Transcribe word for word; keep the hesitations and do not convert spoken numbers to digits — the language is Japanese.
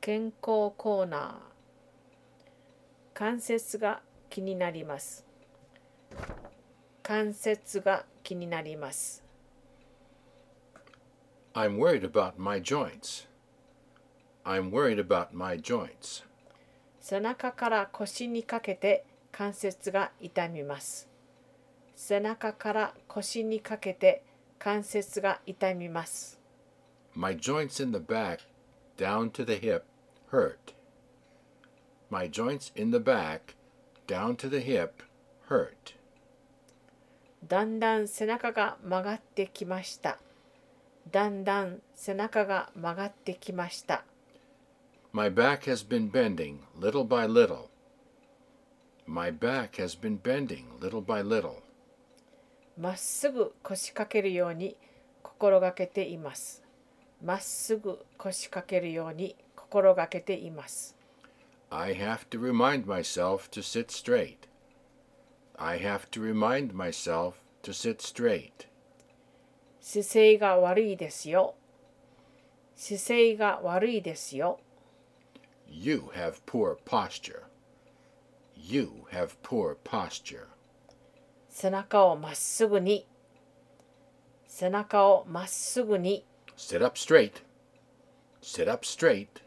健康コーナー。関節が気になります。関節が気になります。 I'm worried about my joints. I'm worried about my joints. 背中から腰にかけて関節が痛みます。背中から腰にかけて関節が痛みます。 My joints in the back, down to the hip, hurt. My joints in the back, down to the hip, hurt. だんだん背中が曲がってきました。だんだん背中が曲がってきました。 My back has been bending little by little. My back has been bending little by little. まっすぐ腰掛けるように心がけています。まっすぐ腰掛けるように心がけています。 I have to remind myself to sit straight. I have to remind myself to sit straight. 姿勢が悪いですよ。姿勢が悪いですよ。 You have poor posture. You have poor posture. 背中をまっすぐに。背中をまっすぐに。 Sit up straight. Sit up straight.